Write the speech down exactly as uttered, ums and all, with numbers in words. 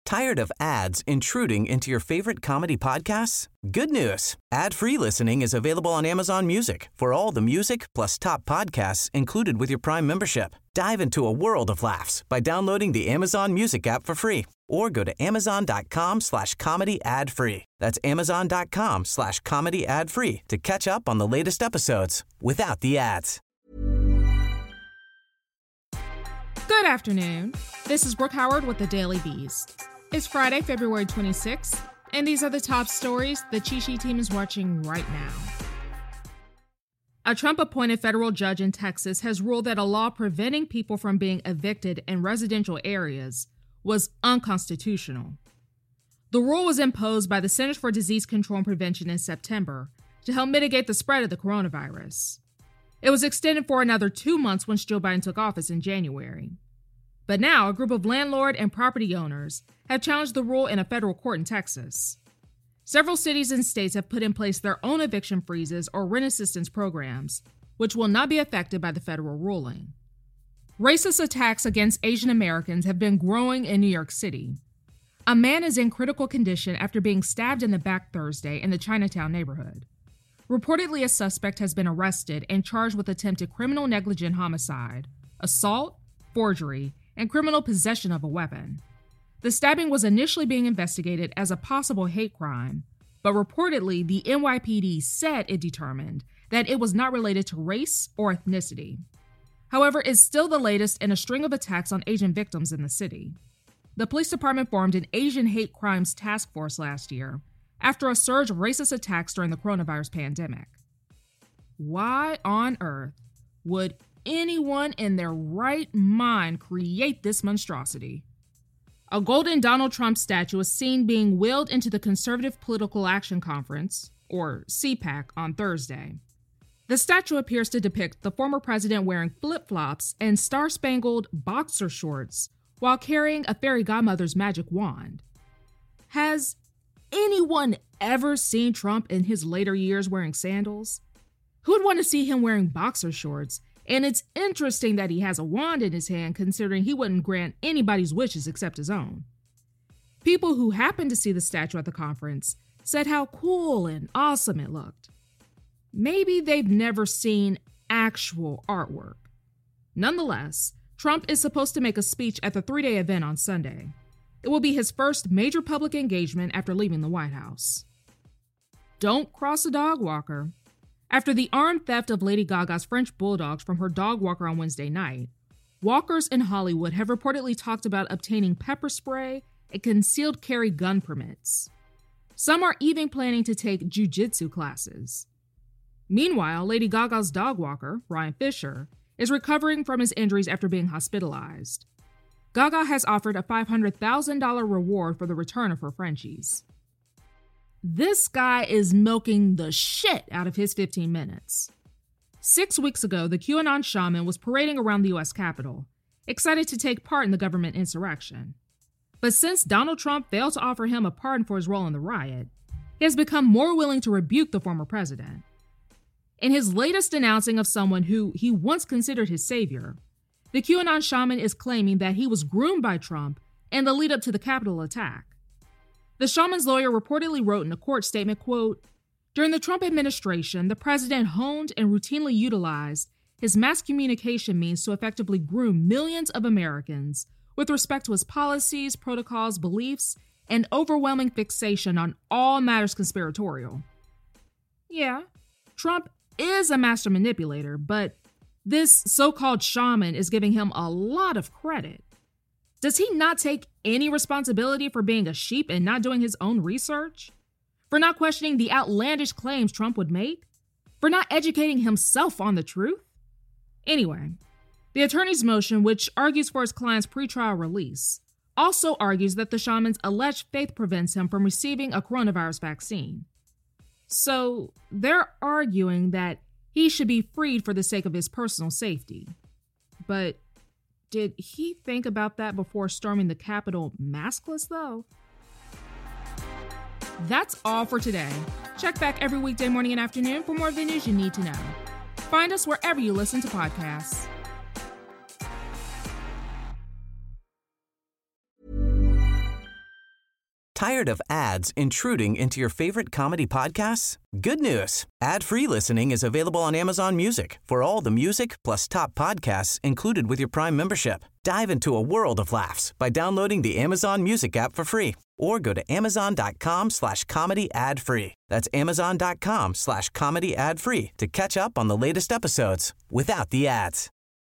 Tired of ads intruding into your favorite comedy podcasts? Good news. Ad-free listening is available on Amazon Music for all the music plus top podcasts included with your Prime membership. Dive into a world of laughs by downloading the Amazon Music app for free or go to amazon.com slash comedy ad free. That's amazon.com slash comedy ad free to catch up on the latest episodes without the ads. Good afternoon. This is Brooke Howard with the Daily Beast. It's Friday, February twenty-sixth, and these are the top stories the Chi-Chi team is watching right now. A Trump-appointed federal judge in Texas has ruled that a law preventing people from being evicted in residential areas was unconstitutional. The rule was imposed by the Centers for Disease Control and Prevention in September to help mitigate the spread of the coronavirus. It was extended for another two months once Joe Biden took office in January. But now, a group of landlord and property owners have challenged the rule in a federal court in Texas. Several cities and states have put in place their own eviction freezes or rent assistance programs, which will not be affected by the federal ruling. Racist attacks against Asian Americans have been growing in New York City. A man is in critical condition after being stabbed in the back Thursday in the Chinatown neighborhood. Reportedly, a suspect has been arrested and charged with attempted criminal negligent homicide, assault, forgery, and criminal possession of a weapon. The stabbing was initially being investigated as a possible hate crime, but reportedly the N Y P D said it determined that it was not related to race or ethnicity. However, it's still the latest in a string of attacks on Asian victims in the city. The police department formed an Asian hate crimes task force last year after a surge of racist attacks during the coronavirus pandemic. Why on earth would anyone in their right mind create this monstrosity? A golden Donald Trump statue is seen being wheeled into the Conservative Political Action Conference, or C PAC, on Thursday. The statue appears to depict the former president wearing flip-flops and star-spangled boxer shorts while carrying a fairy godmother's magic wand. Has anyone ever seen Trump in his later years wearing sandals? Who would want to see him wearing boxer shorts? And it's interesting that he has a wand in his hand, considering he wouldn't grant anybody's wishes except his own. People who happened to see the statue at the conference said how cool and awesome it looked. Maybe they've never seen actual artwork. Nonetheless, Trump is supposed to make a speech at the three-day event on Sunday. It will be his first major public engagement after leaving the White House. Don't cross a dog walker. After the armed theft of Lady Gaga's French bulldogs from her dog walker on Wednesday night, walkers in Hollywood have reportedly talked about obtaining pepper spray and concealed carry gun permits. Some are even planning to take jiu-jitsu classes. Meanwhile, Lady Gaga's dog walker, Ryan Fisher, is recovering from his injuries after being hospitalized. Gaga has offered a five hundred thousand dollars reward for the return of her Frenchies. This guy is milking the shit out of his fifteen minutes. Six weeks ago, the QAnon shaman was parading around the U S Capitol, excited to take part in the government insurrection. But since Donald Trump failed to offer him a pardon for his role in the riot, he has become more willing to rebuke the former president. In his latest denouncing of someone who he once considered his savior, the QAnon shaman is claiming that he was groomed by Trump in the lead up to the Capitol attack. The shaman's lawyer reportedly wrote in a court statement, quote, "During the Trump administration, the president honed and routinely utilized his mass communication means to effectively groom millions of Americans with respect to his policies, protocols, beliefs, and overwhelming fixation on all matters conspiratorial." Yeah, Trump is a master manipulator, but this so-called shaman is giving him a lot of credit. Does he not take any responsibility for being a sheep and not doing his own research? For not questioning the outlandish claims Trump would make? For not educating himself on the truth? Anyway, the attorney's motion, which argues for his client's pretrial release, also argues that the shaman's alleged faith prevents him from receiving a coronavirus vaccine. So they're arguing that he should be freed for the sake of his personal safety. But did he think about that before storming the Capitol maskless, though? That's all for today. Check back every weekday morning and afternoon for more of the news you need to know. Find us wherever you listen to podcasts. Tired of ads intruding into your favorite comedy podcasts? Good news. Ad-free listening is available on Amazon Music for all the music plus top podcasts included with your Prime membership. Dive into a world of laughs by downloading the Amazon Music app for free or go to amazon.com slash comedy ad free. That's amazon.com slash comedy ad free to catch up on the latest episodes without the ads.